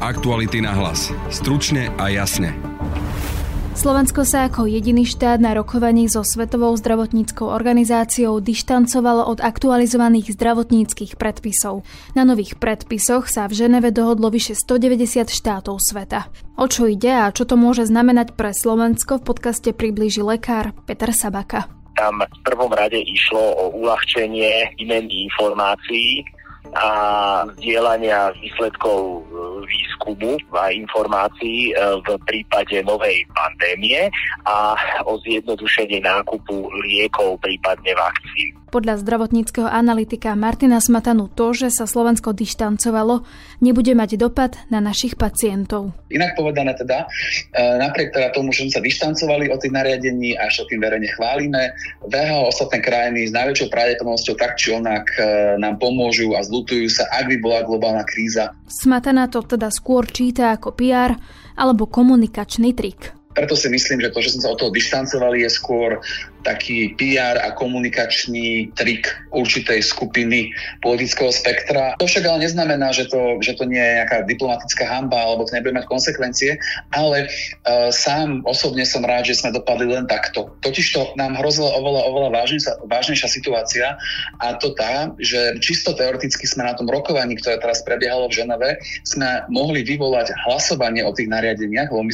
Aktuality na hlas. Stručne a jasne. Slovensko sa ako jediný štát na rokovaní so Svetovou zdravotníckou organizáciou dištancovalo od aktualizovaných zdravotníckych predpisov. Na nových predpisoch sa v Ženeve dohodlo vyše 190 štátov sveta. O čo ide a čo to môže znamenať pre Slovensko, v podcaste priblíži lekár Peter Sabaka. Tam v prvom rade išlo o uľahčenie výmeny informácií a zdieľania výsledkov výskumu a informácií v prípade novej pandémie a o zjednodušenie nákupu liekov, prípadne vakcín. Podľa zdravotníckeho analytika Martina Smatanu to, že sa Slovensko dištancovalo, nebude mať dopad na našich pacientov. Inak povedané teda, napriek teda tomu, že sme sa dištancovali od tých nariadení a že tým verejne chválime, WHO ostatné krajiny s najväčšou pravdepodobnosťou tak či onak nám pomôžu a zľutujú sa, ak by bola globálna kríza. Smatana to teda skôr číta ako PR alebo komunikačný trik. Preto si myslím, že to, že sme sa od toho dištancovali, je skôr taký PR a komunikačný trik určitej skupiny politického spektra. To však ale neznamená, že to nie je nejaká diplomatická hanba alebo to nebude mať konsekvencie, ale sám osobne som rád, že sme dopadli len takto. Totižto nám hrozila oveľa vážnejšia situácia a to tá, že čisto teoreticky sme na tom rokovaní, ktoré teraz prebiehalo v Ženeve, sme mohli vyvolať hlasovanie o tých nariadeniach, lebo my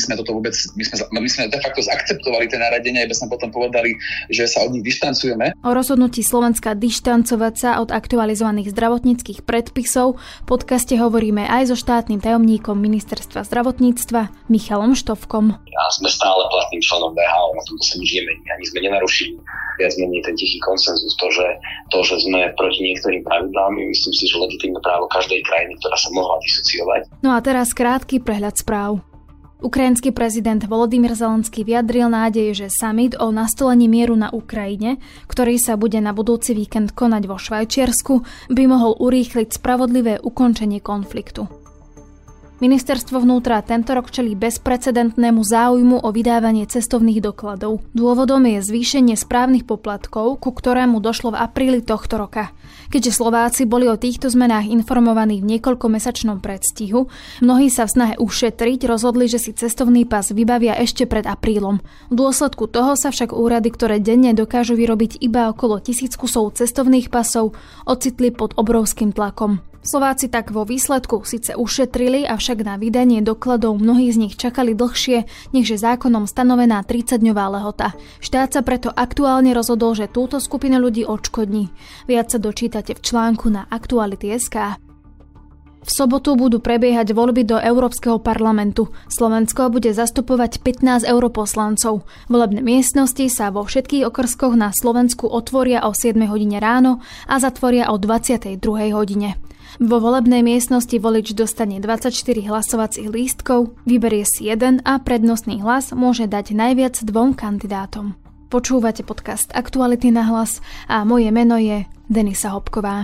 sme de facto zaakceptovali tie nariadenia, iba sme potom povedali, že sa od nich dištancujeme. O rozhodnutí Slovenska dištancovať sa od aktualizovaných zdravotníckych predpisov v podcaste hovoríme aj so štátnym tajomníkom Ministerstva zdravotníctva Michalom Štofkom. A sme stále platným členom WHO, na tomto sa nič nemení. Ani sme nenarušili viac menej ten tichý konsenzus. To, že sme proti niektorým pravidlám, myslím si, že legitímne právo každej krajiny, ktorá sa mohla disociovať. No a teraz krátky prehľad správ. Ukrajinský prezident Volodymyr Zelenský vyjadril nádej, že summit o nastolení mieru na Ukrajine, ktorý sa bude na budúci víkend konať vo Švajčiarsku, by mohol urýchliť spravodlivé ukončenie konfliktu. Ministerstvo vnútra tento rok čelí bezprecedentnému záujmu o vydávanie cestovných dokladov. Dôvodom je zvýšenie správnych poplatkov, ku ktorému došlo v apríli tohto roka. Keďže Slováci boli o týchto zmenách informovaní v niekoľkomesačnom predstihu, mnohí sa v snahe ušetriť rozhodli, že si cestovný pas vybavia ešte pred aprílom. V dôsledku toho sa však úrady, ktoré denne dokážu vyrobiť iba okolo 1000 kusov cestovných pasov, ocitli pod obrovským tlakom. Slováci tak vo výsledku síce ušetrili, avšak na vydanie dokladov mnohí z nich čakali dlhšie, než je zákonom stanovená 30-dňová lehota. Štát sa preto aktuálne rozhodol, že túto skupinu ľudí odškodní. Viac sa dočítate v článku na Aktuality.sk. V sobotu budú prebiehať voľby do Európskeho parlamentu. Slovensko bude zastupovať 15 europoslancov. Volebné miestnosti sa vo všetkých okrskoch na Slovensku otvoria o 7 hodine ráno a zatvoria o 22 hodine. Vo volebnej miestnosti volič dostane 24 hlasovacích lístkov, vyberie si jeden a prednostný hlas môže dať najviac 2 kandidátom. Počúvate podcast Aktuality na hlas a moje meno je Denisa Hopková.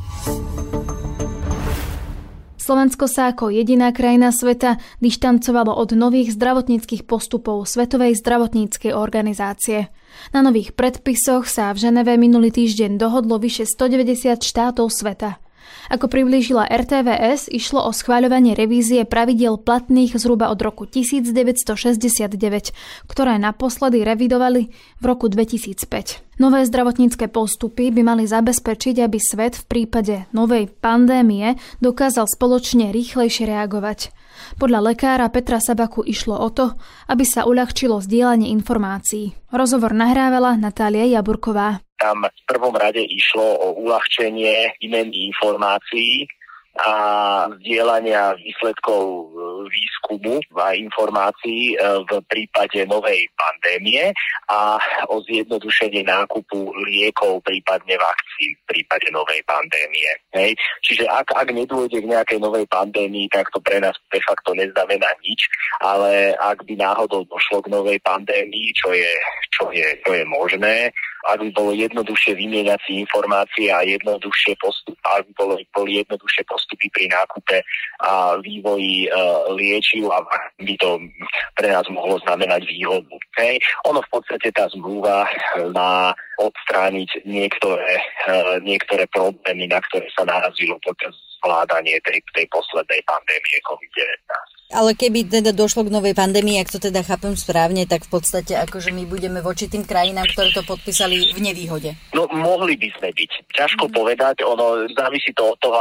Slovensko sa ako jediná krajina sveta dištancovalo od nových zdravotníckych postupov Svetovej zdravotníckej organizácie. Na nových predpisoch sa v Ženeve minulý týždeň dohodlo vyše 190 štátov sveta. Ako priblížila RTVS, išlo o schváľovanie revízie pravidiel platných zhruba od roku 1969, ktoré naposledy revidovali v roku 2005. Nové zdravotnícke postupy by mali zabezpečiť, aby svet v prípade novej pandémie dokázal spoločne rýchlejšie reagovať. Podľa lekára Petra Sabaku išlo o to, aby sa uľahčilo zdieľanie informácií. Rozhovor nahrávala Natália Jaburková. Tam v prvom rade išlo o uľahčenie výmeny informácií a zdieľania výsledkov výskumu a informácií v prípade novej pandémie a o zjednodušenie nákupu liekov, prípadne vakcín v prípade novej pandémie. Hej. Čiže ak nedôjde k nejakej novej pandémii, tak to pre nás de facto neznamená nič, ale ak by náhodou došlo k novej pandémii, čo je možné, ak by bolo jednoduchšie vymieňať si informácie a ak by boli jednoduchšie postupy pri nákupe a vývoji liečiv a by to pre nás mohlo znamenať výhodu. Hej. Ono v podstate tá zmluva má odstrániť niektoré problémy, na ktoré sa narazilo počas zvládanie tej poslednej pandémie COVID-19. Ale keby teda došlo k novej pandémii, ak to teda chápem správne, tak v podstate akože my budeme voči tým krajinám, ktoré to podpísali, v nevýhode. No mohli by sme byť. Ťažko povedať, ono závisí to od toho,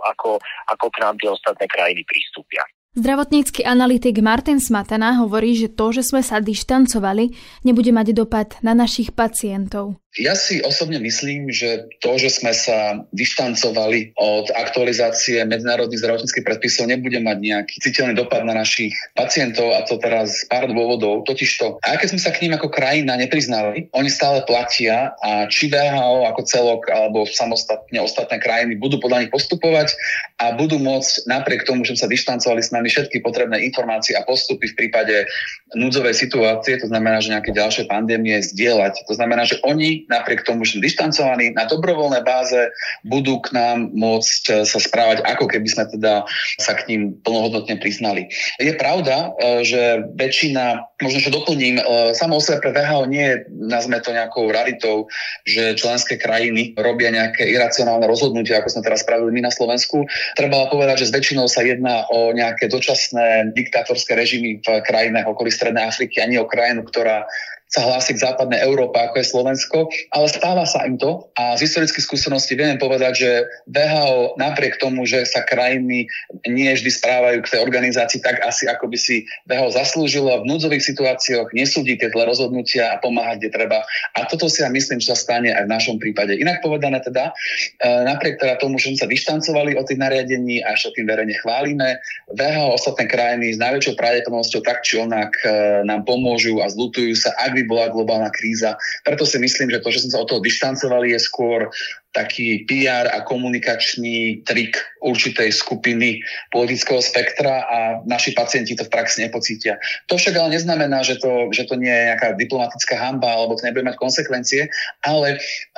ako k nám tie ostatné krajiny pristúpia. Zdravotnícky analytik Martin Smatana hovorí, že to, že sme sa dištancovali, nebude mať dopad na našich pacientov. Ja si osobne myslím, že to, že sme sa dištancovali od aktualizácie medzinárodných zdravotníckych predpisov, nebude mať nejaký citeľný dopad na našich pacientov, a to teraz z pár dôvodov. Totižto, aj keď sme sa k ním ako krajina nepriznali, oni stále platia a či WHO ako celok alebo samostatne ostatné krajiny budú podľa nich postupovať a budú môcť napriek tomu, že sa dištancovali s nami všetky potrebné informácie a postupy v prípade núdzovej situácie, to znamená, že nejaké ďalšie pandémie zdieľať. To znamená, že oni napriek tomu, že dištancovaní na dobrovoľnej báze budú k nám môcť sa správať, ako keby sme teda sa k ním plnohodnotne priznali. Je pravda, že väčšina, možno, že doplním, samo o sebe pre WHO nie je, nazme to nejakou raritou, že členské krajiny robia nejaké iracionálne rozhodnutia, ako sme teraz spravili my na Slovensku. Treba povedať, že s väčšinou sa jedná o nejaké dočasné diktátorské režimy v krajinách okolí Strednej Afriky a nie o krajinu, ktorá sa hlási k západnej Európe, ako je Slovensko, ale stáva sa im to a z historických skúseností viem povedať, že WHO napriek tomu, že sa krajiny nie vždy správajú k tej organizácii tak asi, ako by si WHO zaslúžilo, v núdzových situáciách nesúdi tie zlé rozhodnutia a pomáhať, kde treba. A toto si ja myslím, že sa stane aj v našom prípade. Inak povedané teda, napriek teda tomu, že sme sa dištancovali od tých nariadení a ešte tým verejne chválime, WHO ostatné krajiny s najväčšou pravdepodobnosťou tak či onak nám pomôžu a zľutujú sa, ak by bola globálna kríza. Preto si myslím, že to, že sme sa od toho dištancovali, je skôr taký PR a komunikačný trik určitej skupiny politického spektra a naši pacienti to v praxi nepocítia. To však ale neznamená, že to nie je nejaká diplomatická hanba alebo to nebude mať konsekvencie, ale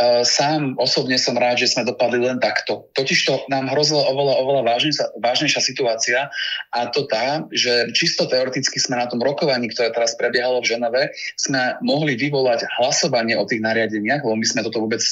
sám osobne som rád, že sme dopadli len takto. Totižto nám hrozila oveľa vážnejšia situácia a to tá, že čisto teoreticky sme na tom rokovaní, ktoré teraz prebiehalo v Ženeve, sme mohli vyvolať hlasovanie o tých nariadeniach, lebo my sme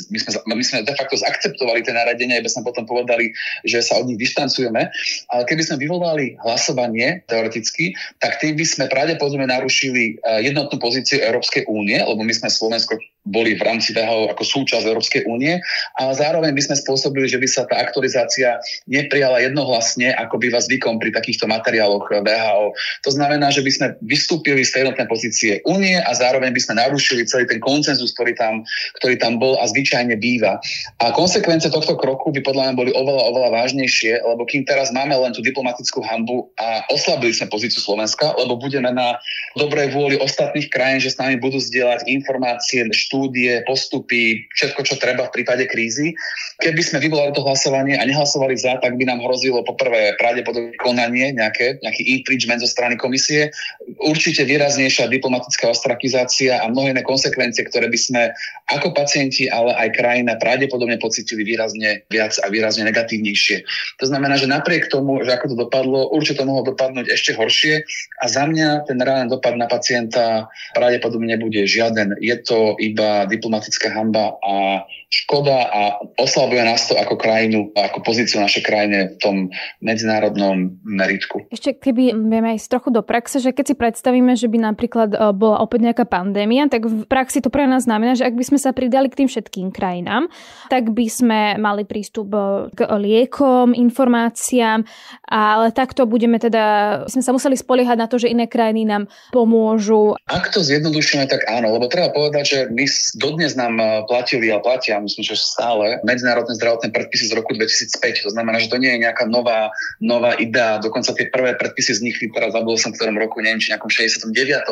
de facto zaakceptovali tie nariadenia, iba sme potom povedali, že sa od nich dištancujeme. Ale keby sme vyvolali hlasovanie teoreticky, tak tým by sme pravdepodobne narušili jednotnú pozíciu Európskej únie, lebo my sme Slovensko boli v rámci WHO ako súčasť Európskej únie, ale zároveň by sme spôsobili, že by sa tá aktualizácia neprijala jednohlasne, ako býva zvykom pri takýchto materiáloch WHO. To znamená, že by sme vystúpili z tej jednotnej pozície únie a zároveň by sme narušili celý ten konsenzus, ktorý tam bol a zvyčajne býva. A konsekvence tohto kroku by podľa mňa boli oveľa vážnejšie, lebo kým teraz máme len tú diplomatickú hanbu a oslabili sme pozíciu Slovenska, lebo budeme na dobrej vôli ostatných krajín, že s nami budú zdieľať informácie, štúdie, postupy, všetko, čo treba v prípade krízy. Keby sme vyvolali to hlasovanie a nehlasovali za, tak by nám hrozilo poprvé pravdepodobne konanie, nejaký infringement zo strany komisie, určite výraznejšia diplomatická ostrakizácia a mnohé iné konsekvencie, ktoré by sme ako pacienti, ale aj krajina pravdepodobne pocítili výrazne viac a výrazne negatívnejšie. To znamená, že napriek tomu, že ako to dopadlo, určite to mohlo dopadnúť ešte horšie a za mňa ten reálny dopad na pacienta pravdepodobne nebude žiaden. Je to iba diplomatická hanba a škoda a oslabuje nás to ako krajinu, ako pozíciu našej krajine v tom medzinárodnom meritku. Ešte keby vieme ísť trochu do praxe, že keď si predstavíme, že by napríklad bola opäť nejaká pandémia, tak v praxi to pre nás znamená, že ak by sme sa pridali k tým všetkým krajinám, tak by sme mali prístup k liekom, informáciám, ale takto budeme teda, sme sa museli spoliehať na to, že iné krajiny nám pomôžu. Ak to zjednodušíme, tak áno, lebo treba povedať, že my dodnes nám platili a platia, myslím, že stále medzinárodné zdravotné predpisy z roku 2005. To znamená, že to nie je nejaká nová idea. Dokonca tie prvé predpisy vznikli, teraz zabudol som v ktorom roku, neviem, či nejakom 69.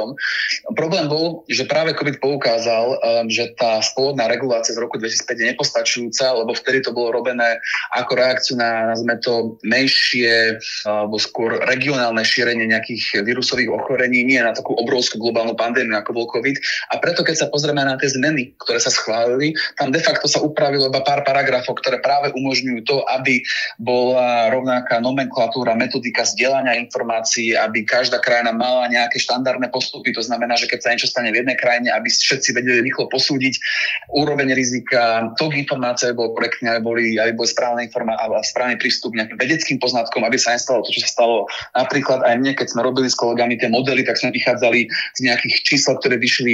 Problém bol, že práve COVID poukázal, že tá spôvodná regulácia z roku 2005 je nepostačujúca, lebo vtedy to bolo robené ako reakciu na, nazvime to, menšie alebo skôr regionálne šírenie nejakých vírusových ochorení, nie na takú obrovskú globálnu pandémiu, ako bol COVID. A preto, keď sa pozrieme na tie tie zmeny, ktoré sa schválili, tam de facto sa upravilo iba pár paragrafov, ktoré práve umožňujú to, aby bola rovnaká nomenklatúra, metodika zdieľania informácií, aby každá krajina mala nejaké štandardné postupy. To znamená, že keď sa niečo stane v jednej krajine, aby všetci vedeli rýchlo posúdiť úroveň rizika, tok informácií bol korektný, aby boli správne informácie a správny prístup nejakým vedeckým poznatkom, aby sa nestalo to, čo sa stalo napríklad aj mne, keď sme robili s kolegami tie modely, tak sme vychádzali z nejakých čísel, ktoré vyšli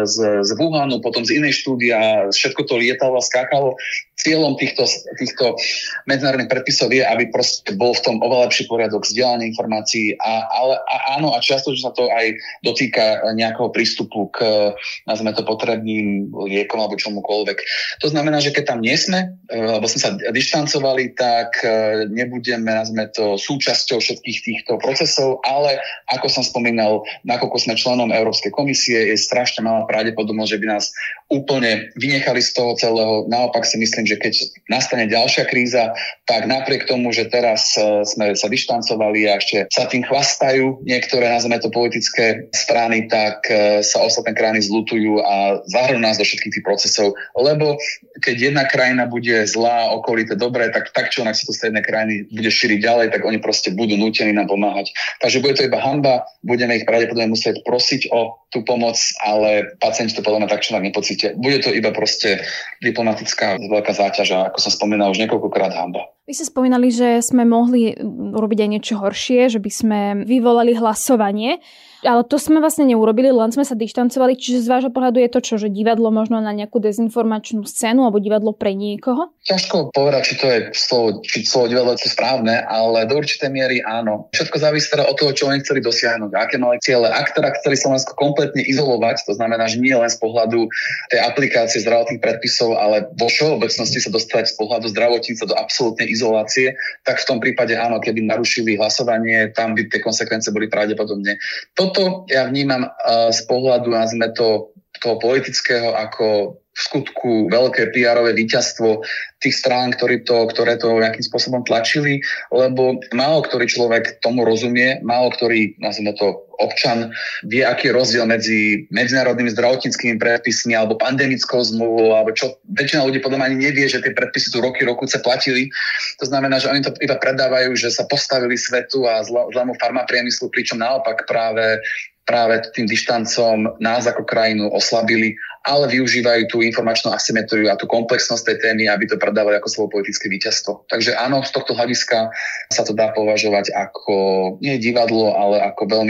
z Wuhanu, potom z inej štúdie a všetko to lietalo a skákalo. Cieľom týchto medzinárodných predpisov je, aby proste bol v tom oveľa lepší poriadok zdieľania informácií ale áno, a často, že sa to aj dotýka nejakého prístupu k, nazvime to, potrebným liekom alebo čomukoľvek. To znamená, že keď tam nie sme, alebo sme sa dištancovali, tak nebudeme, nazvime to, súčasťou všetkých týchto procesov, ale ako som spomínal, nakoľko sme členom Európskej komisie, je strašne malá pravdepodobnosť, že by nás úplne vynechali z toho celého. Naopak si myslím, že keď nastane ďalšia kríza, tak napriek tomu, že teraz sme sa dištancovali a ešte sa tým chvastajú niektoré, nazvime to, politické strany, tak sa ostatné krajiny zľutujú a zahrnú nás do všetkých tých procesov, lebo keď jedna krajina bude zlá, okolité dobré, tak čo na sa to z jednej krajiny bude šíriť ďalej, tak oni proste budú nútení nám pomáhať. Takže bude to iba hanba, budeme ich pravdepodobne musieť prosiť o tú pomoc, ale pacienti to podľa mňa tak čo tak nepocítia. Bude to iba proste diplomatická veľká záťaž a ako som spomínal už niekoľkokrát, hanba. Vy ste spomínali, že sme mohli urobiť aj niečo horšie, že by sme vyvolali hlasovanie, ale to sme vlastne neurobili, len sme sa dištancovali, čiže z vášho pohľadu je to čo, že divadlo možno na nejakú dezinformačnú scénu alebo divadlo pre niekoho? Ťažko povedať, či to je slovo divadlo je správne, ale do určitej miery áno. Všetko závisí teda od toho, čo oni chceli dosiahnuť, aké mali ciele. Ak teda chceli Slovensko kompletne izolovať, to znamená, že nie len z pohľadu tej aplikácie zdravotných predpisov, ale vo všeobecnosti sa dostať z pohľadu zdravotníctva do absolútnej izolácie, tak v tom prípade áno, keby narušili hlasovanie, tam by tie konsekvencie boli pravdepodobne. Toto ja vnímam z pohľadu, nazvime to, toho politického ako v skutku veľké PR-ové víťazstvo tých strán, ktoré to nejakým spôsobom tlačili, lebo málo ktorý človek tomu rozumie, málo ktorý, nazvime to, občan vie, aký je rozdiel medzi medzinárodnými zdravotníckymi predpismi alebo pandemickou zmluvou, alebo čo väčšina ľudí podľa mňa ani nevie, že tie predpisy tu roky platili. To znamená, že oni to iba predávajú, že sa postavili svetu a zlému farmapriemyslu, pričom naopak práve tým dištancom nás ako krajinu oslabili, ale využívajú tú informačnú asymetriu a tú komplexnosť tej témy, aby to predávali ako svoje politické víťazstvo. Takže áno, z tohto hľadiska sa to dá považovať ako nie divadlo, ale ako veľmi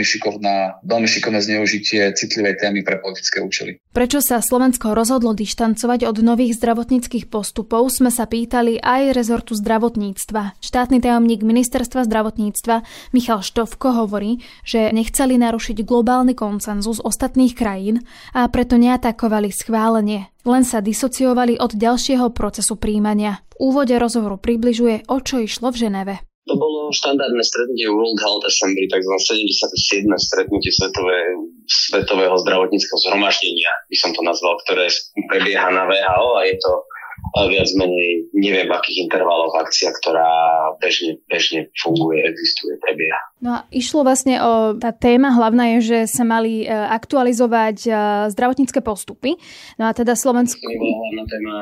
šikovné zneužitie citlivej témy pre politické účely. Prečo sa Slovensko rozhodlo dištancovať od nových zdravotníckych postupov, sme sa pýtali aj rezortu zdravotníctva. Štátny tajomník ministerstva zdravotníctva Michal Štovko hovorí, že nechceli narušiť globálny konsenzus ostatných krajín a preto neatakovali schválenie. Len sa disociovali od ďalšieho procesu príjmania. V úvode rozhovoru približuje, o čo išlo v Ženeve. To bolo štandardné stretnutie World Health Assembly, tzv. 77. stretnutie Svetového zdravotníckeho zhromaždenia, by som to nazval, ktoré prebieha na WHO a je to viac menej, neviem v akých intervaloch akcia, ktorá bežne funguje, existuje, prebieha. No a išlo vlastne o, tá téma hlavná je, že sa mali aktualizovať zdravotnícke postupy. No a teda Slovensko... Hlavná téma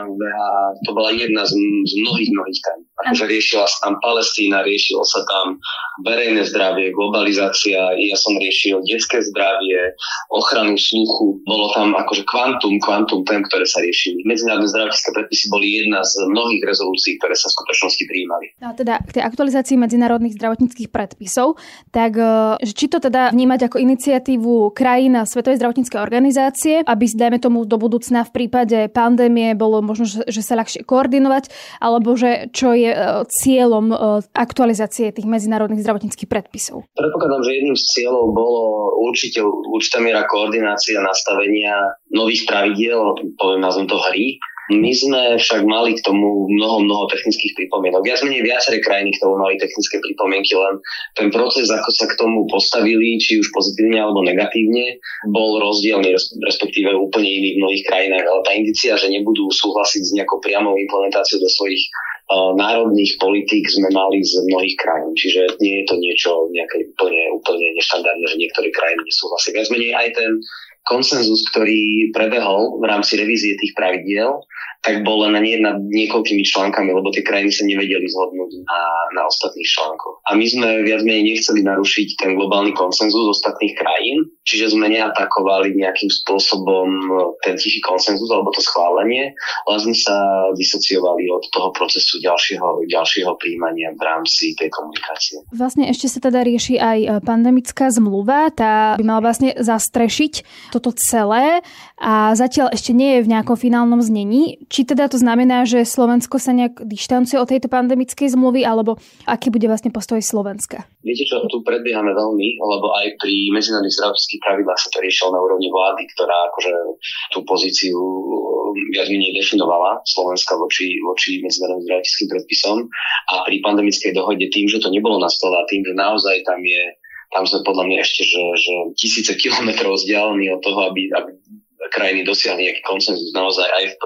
to bola jedna z mnohých tém. Akože riešila sa tam Palestína, riešilo sa tam verejné zdravie, globalizácia, ja som riešil detské zdravie, ochranu sluchu, bolo tam akože kvantum tém, ktoré sa riešili. Medzinárodné zdravotnícke predpisy boli jedna z mnohých rezolúcií, ktoré sa v skutočnosti prijímali. No a teda k tej aktualizácii medzinárodných zdravotníckych predpisov, tak či to teda vnímať ako iniciatívu krajín a Svetovej zdravotníckej organizácie, aby dajme tomu do budúcna v prípade pandémie bolo možno, že sa ľahšie koordinovať, alebo že čo je cieľom aktualizácie tých medzinárodných zdravotníckych predpisov? Predpokladám, že jedným z cieľov bolo určitá miera koordinácia nastavenia nových pravidiel, nazvem to hry. My sme však mali k tomu mnoho technických pripomienok. Viaceré krajiny k tomu mali technické pripomienky, len ten proces, ako sa k tomu postavili, či už pozitívne alebo negatívne, bol rozdielny, respektíve úplne iný v mnohých krajinách. Ale tá indícia, že nebudú súhlasiť s nejakou priamou implementáciou do svojich národných politík, sme mali z mnohých krajín. Čiže nie je to niečo nejaké úplne neštandardné, že niektoré krajiny nesúhlasia. Viac menej aj ten konsenzus, ktorý prebehol v rámci revízie tých pravidiel, tak bol len nad niekoľkými článkami, lebo tie krajiny sa nevedeli zhodnúť na ostatných článkoch. A my sme viac menej nechceli narušiť ten globálny konsenzus ostatných krajín, čiže sme neatakovali nejakým spôsobom ten tichý konsenzus alebo to schválenie, ale sme sa disociovali od toho procesu ďalšieho príjmania v rámci tej komunikácie. Vlastne ešte sa teda rieši aj pandemická zmluva, tá by mala vlastne zastrešiť toto celé a zatiaľ ešte nie je v nejakom finálnom znení. Či teda to znamená, že Slovensko sa nejak dištancuje od tejto pandemickej zmluvy, alebo aký bude vlastne postoj Slovenska? Viete čo, tu predbiehame veľmi, lebo aj pri medzinárodných zdravotníckych pravidlách sa to riešilo na úrovni vlády, ktorá akože tú pozíciu viac menej definovala Slovenska voči medzinárodným zdravotníckym predpisom. A pri pandemickej dohode tým, že to nebolo na stole a tým, že naozaj tam sme podľa mňa ešte, že tisíce kilometrov vzdialení od toho, aby krajiny dosiahli nejaký konsenzus. Naozaj aj v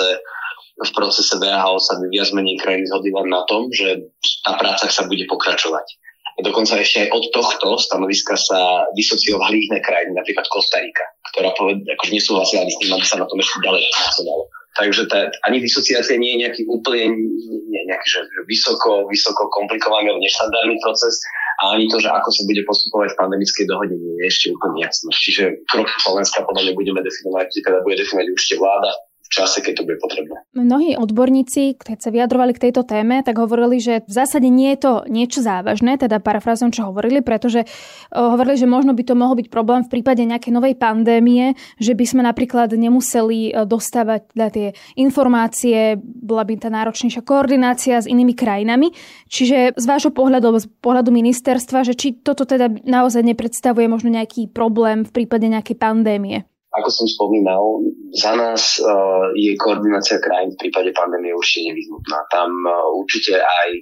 procese VHO sa viac menej krajiny zhodli len na tom, že tá práca sa bude pokračovať. A dokonca ešte aj od tohto stanoviska sa disociovali iné krajiny, napríklad Kostarika, ktorá akože nesúhlasila s tým, aby sa na tom ešte ďalej pracovalo. Takže ani disociácia nie je nejaký úplne nejaký že vysoko komplikovaný alebo neštandardný proces a ani to, že ako sa bude postupovať v pandemickej dohode, nie je ešte úplne jasné. Čiže krok Slovenska podľa mňa budeme definovať, teda bude definovať určite vláda v čase, keď to bude potrebné. Mnohí odborníci, keď sa vyjadrovali k tejto téme, tak hovorili, že v zásade nie je to niečo závažné, teda parafrázom, čo hovorili, pretože hovorili, že možno by to mohol byť problém v prípade nejakej novej pandémie, že by sme napríklad nemuseli dostávať tie informácie, bola by tá náročnejšia koordinácia s inými krajinami. Čiže z vášho pohľadu, alebo z pohľadu ministerstva, že či toto teda naozaj nepredstavuje možno nejaký problém v prípade nejakej pandémie? Ako som spomínal, za nás je koordinácia krajín v prípade pandémie určite nevyhnutná. Tam určite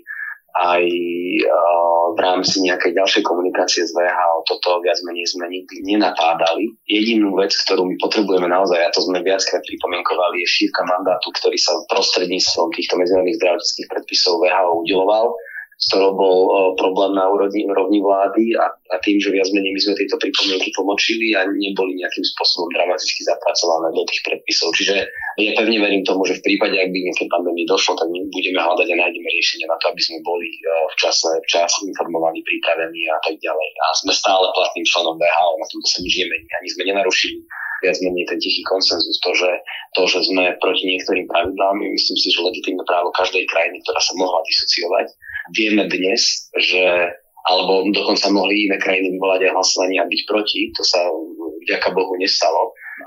aj v rámci nejakej ďalšej komunikácie s VHO toto viac menej sme nikdy nenapádali. Jedinú vec, ktorú my potrebujeme naozaj, a to sme viackrát pripomienkovali, je šírka mandátu, ktorý sa prostredníctvom týchto medzinárodných zdravotníckych predpisov VHO udeľoval, z ktorého bol problém na úrovni vlády a tým, že viac menej my sme tieto pripomienky tlmočili a neboli nejakým spôsobom dramaticky zapracované do tých predpisov. Čiže ja pevne verím tomu, že v prípade, ak by nejaké pandémii došlo, tak my budeme hľadať a nájdeme riešenie na to, aby sme boli včas informovaní, pripravení a tak ďalej. A sme stále platným členom VHO, na tomto sa nič nemení, ani sme nenarušili viac menej ten tichý konsenzus. To, že sme proti niektorým pravidlám, myslím si, že legitímne právo každej krajiny, ktorá sa mohla disociovať. Vieme dnes, alebo dokonca mohli iné krajiny vyvolať aj hlasovanie a byť proti, to sa vďaka Bohu nestalo,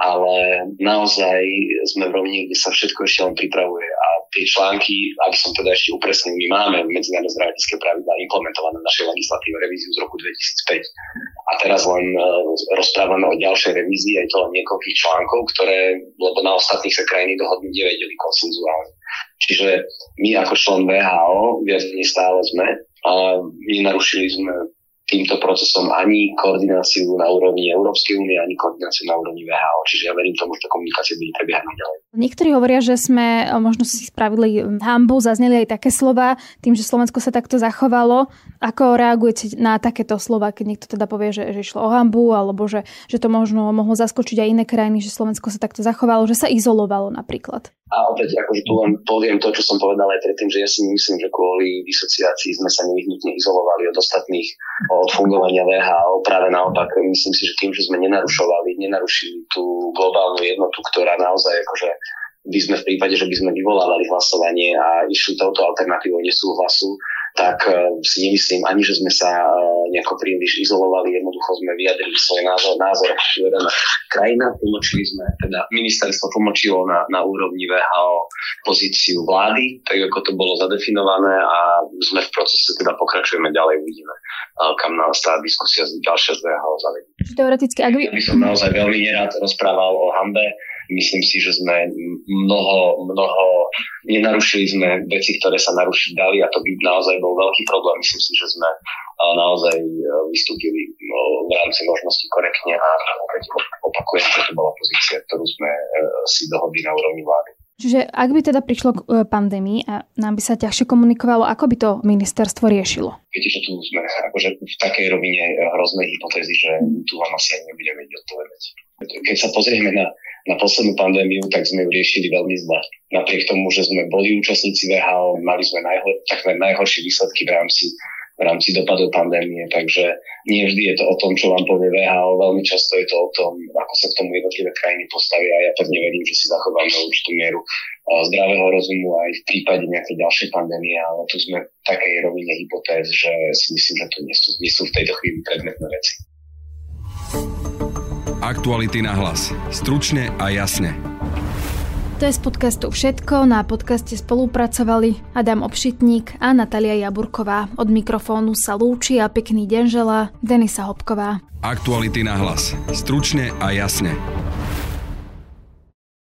ale naozaj sme v rovine, kde sa všetko ešte len pripravuje a tie články, aby som teda ešte upresnil, my máme medzinárodné zdravotnícke pravidlá implementované v našej legislatíve revíziu z roku 2005 a teraz len rozprávame o ďalšej revízii, aj to len niekoľkých článkov, lebo na ostatných sa krajiny dohodnúť nevedeli konsenzuálne. Čiže my ako člen VHO viac stále sme a nenarušili sme týmto procesom ani koordináciu na úrovni Európskej únie, ani koordináciu na úrovni VHO. Čiže ja verím tomu, že tá komunikácia bude prebiehať ďalej. Niektorí hovoria, že sme možno si spravili hanbu, zazneli aj také slova, tým, že Slovensko sa takto zachovalo. Ako reagujete na takéto slova, keď niekto teda povie, že išlo o hanbu, alebo že to možno mohlo zaskočiť aj iné krajiny, že Slovensko sa takto zachovalo, že sa izolovalo napríklad? A opäť, akože tu len poviem to, čo som povedal aj predtým, že ja si myslím, že kvôli disociácii sme sa nevyhnutne izolovali od ostatných, od fungovania VHO. Práve naopak, myslím si, že tým, že sme nenarušili tú globálnu jednotu, ktorá naozaj akože by sme v prípade, že by sme vyvolávali hlasovanie a išli touto alternatívou nesúhlasu, tak si nemyslím ani, že sme sa nejako príliš izolovali, jednoducho sme vyjadrili svoj názor krajina, teda ministerstvo tlmočilo na úrovni VHO pozíciu vlády, tak ako to bolo zadefinované a sme v procese, teda pokračujeme ďalej, uvidíme, kam nás tá diskusia ďalšia z VHO zavedie. Teoreticky, ak by som naozaj veľmi nerád rozprával o hanbe. Myslím si, že sme mnoho nenarušili sme veci, ktoré sa narušiť dali a to by naozaj bol veľký problém. Myslím si, že sme naozaj vystúpili v rámci možnosti korektne a opakujem, že to bola pozícia, ktorú sme si dohodli na úrovni vlády. Čiže ak by teda prišlo k pandémii a nám by sa ťažšie komunikovalo, ako by to ministerstvo riešilo? Viete, že tu sme akože v takej rovine hroznej hypotézy, že tu vám asi ani nebudeme vedieť odpovedať. Keď sa pozrieme na poslednú pandémiu, tak sme ju riešili veľmi zle. Napriek tomu, že sme boli účastníci VHO, mali sme takmer najhoršie výsledky v rámci dopadov pandémie, takže nie vždy je to o tom, čo vám povie VHO, veľmi často je to o tom, ako sa k tomu jednotlivé krajiny postavia a ja pevne verím, že si zachováme určitú mieru zdravého rozumu aj v prípade nejakej ďalšej pandémie, ale tu sme v takej rovine hypotéz, že si myslím, že to nie sú v tejto chvíli predmetné veci. Aktuality na hlas. Stručne a jasne. To je z podcastu všetko. Na podcaste spolupracovali Adam Obšitník a Natália Jaburková. Od mikrofónu sa lúči a pekný deň želá Denisa Hopková. Aktuality na hlas. Stručne a jasne.